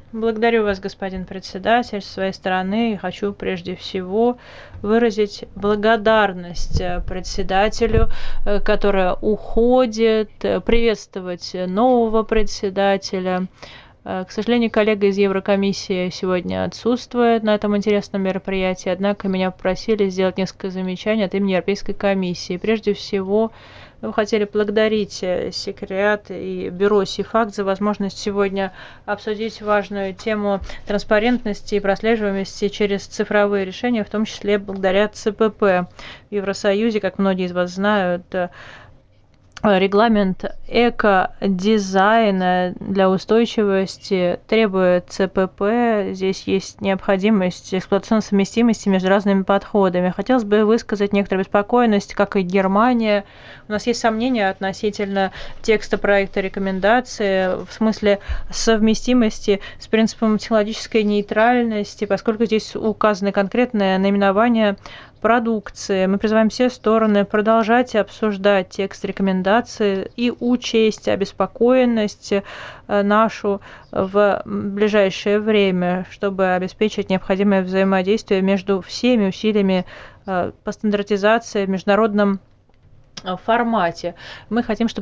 Благодарю вас, господин председатель. С своей стороны я хочу прежде всего выразить благодарность председателю, который уходит, приветствовать нового председателя. К сожалению, коллега из Еврокомиссии сегодня отсутствует на этом интересном мероприятии, однако меня попросили сделать несколько замечаний от имени Европейской комиссии. Прежде всего, мы хотели поблагодарить секретариат и бюро СИФАК за возможность сегодня обсудить важную тему транспарентности и прослеживаемости через цифровые решения, в том числе благодаря ЦПП. В Евросоюзе, как многие из вас знают, регламент эко-дизайна для устойчивости требует ЦПП. Здесь есть необходимость эксплуатационной совместимости между разными подходами. Хотелось бы высказать некоторую беспокойность, как и Германия. У нас есть сомнения относительно текста проекта рекомендации в смысле совместимости с принципом технологической нейтральности, поскольку здесь указаны конкретные наименования продукции. Мы призываем все стороны продолжать обсуждать текст рекомендации и учесть обеспокоенность нашу в ближайшее время, чтобы обеспечить необходимое взаимодействие между всеми усилиями по стандартизации в международном формате. Мы хотим, чтобы